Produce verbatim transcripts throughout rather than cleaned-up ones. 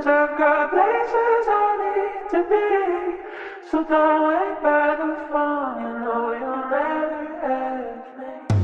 Cause I've got places I need to be. So don't wait by the phone, you know you'll never have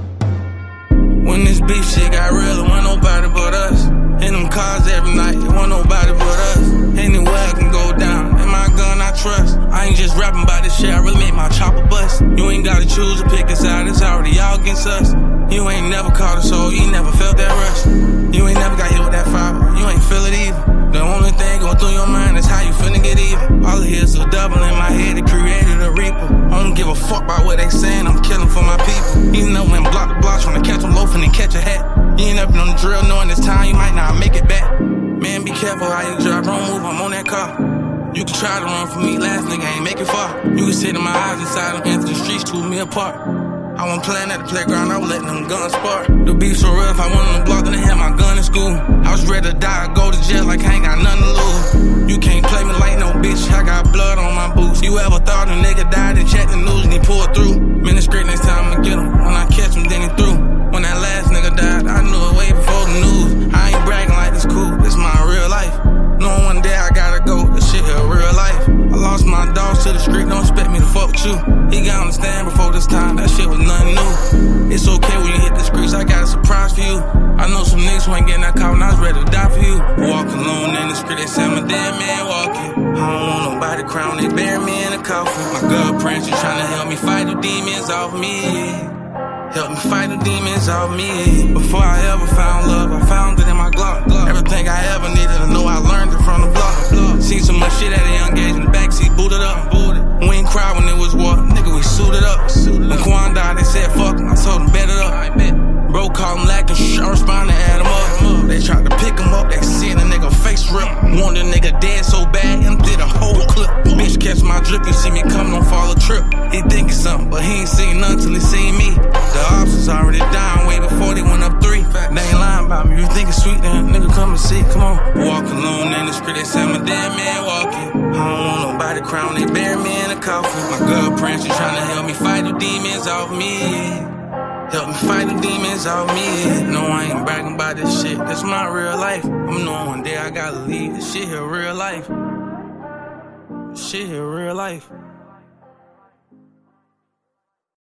me. When this beef shit got real, it wasn't nobody but us. In them cars every night, it wasn't nobody but us. Anywhere I can go down, in my gun I trust. I ain't just rapping about this shit, I really make my chopper bust. You ain't gotta choose to pick a side, it's already all against us. You ain't never caught a soul, you ain't never felt that rush. You ain't never got hit with that fire, you ain't feel it either. The only thing going through your mind is how you finna get even. All I hear is a double in my head, it created a reaper. I don't give a fuck about what they saying, I'm killing for my people. You know when block the blocks, trying to catch them loafing and catch a hat. You ain't never been on the drill, knowing this time you might not make it back. Man, be careful how you drive, don't move, I'm on that car. You can try to run from me, last nigga ain't make it far. You can sit in my eyes inside them into the streets, two me apart. I wasn't playing at the playground, I was letting them guns spark. The beef so real, if I went on the block, then I had my gun in school. I was ready to die, go to jail like I ain't got nothing to lose. You can't play me like no bitch, I got blood on my boots. You ever thought a nigga died and checked the news and he pulled through? Man, it's great, next time I'ma get him. When I catch him, then he through. When that last nigga died, I knew it way before the news. I ain't bragging like this cool, this my real life. Knowing one day I gotta go, this shit here real life. I lost my dogs to the street, don't expect me to fuck with you. He got on the stand before this time, that shit was nothing new. It's okay when you hit the streets, I got a surprise for you. I know some niggas who ain't getting that call when I was ready to die for you. Walk alone in the street, they say I'm a dead man walking. I don't want nobody crown, they bury me in a coffin. My girlfriend, she tryna help me fight the demons off me. Help me fight the demons off me. Before I ever found love, I found it in my Glock. Everything I ever needed to know, I learned it from the block. Seen so much shit at a young age in the backseat, booted up. We ain't cry when it was war, nigga, we suited up. When Quan died, they said fuck him, I told them bet it up. Bro called him lacking, shh, I responded, add him up. They tried to pick him up, they seen a nigga face rip. Want a nigga dead so bad, and did a whole clip. Bitch catch my drip, you see me coming, don't fall a trip. He thinking something, but he ain't seen nothing till he seen me. The officers already down way before they went up three. They ain't lying about me, you think it's sweet, then nigga come and see, come on. Walk alone in the street, they say I'm a dead man walking. I don't want nobody crown, they bury me in a coffin. My girlfriend, she tryna help me fight the demons off me. Help me fight the demons off me. No, I ain't bragging about this shit, this my real life. I'm knowing one day I gotta leave, this shit here real life. This shit here real life.